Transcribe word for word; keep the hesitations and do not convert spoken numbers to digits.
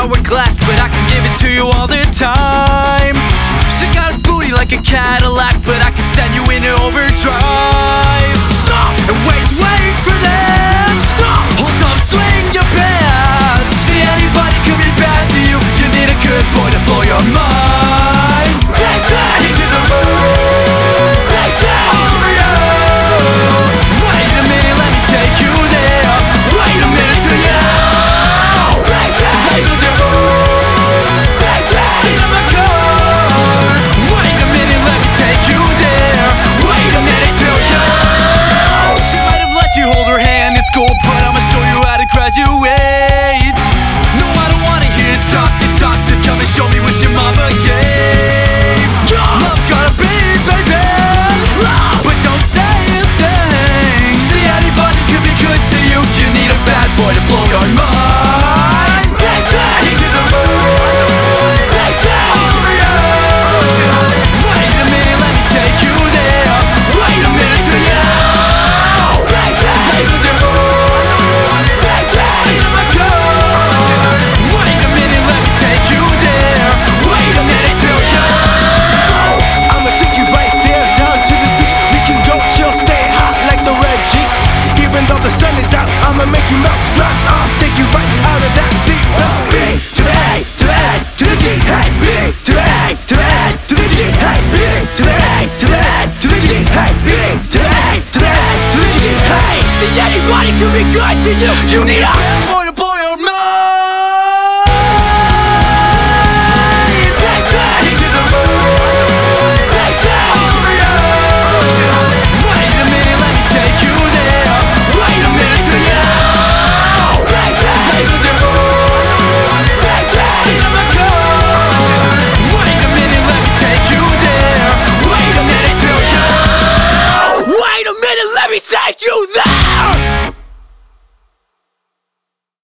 hourglass, but I can give it to you all the time. She got a booty like a Cadillac, but I can send you into overdrive. Stop and wait, wait for them. Stop, hold up, swing your band. See, anybody could be bad to you. You need a good boy to blow your mind. Bang, bang, into the moon. Bang, bang, over you. Wait a minute, let me take you there. Wait a minute till you. Bang, bang, labels your boots. Bang, bang, sit on my car. Wait a minute, let me take you there. Wait a minute till you. She might have let you hold her hand in school, but I'ma show you how to graduate. No, I don't wanna hear you talk, you talk. Just come and show me what your mama gave. Love gotta be, baby, but don't say a thing. See, anybody could be good to you. You need a bad boy to blow your mind. Bang, bang, into the moon. Bang, bang, over you. Wait a minute, let me take you there. Wait a minute till you. Bang, bang, labels your boots. Bang, bang, sit on my car. Wait a minute, let me take you there. Wait a minute till you. I'ma take you right there down to the beach. We can go chill, stay hot like the red Jeep. Even though the sun is out, I'ma make you melt. Straps off, take you right out of that seat. The B to the A to the A to the G. Hey, B to the A to the A to the G. Hey, B to the A to the A to the G. Hey, B to the A to the A to the G. Hey, see, anybody can be good to you. You need a bad boy to blow your mind. Bang, bang, into the moon. Bang, bang, over you. Wait a minute, let me take you there. Wait a minute till you. Bang, bang, Labels your boots. bang, bang. Sit on my car. Wait a minute, let me take you there. Wait a minute till you. Wait a minute, let me take you there.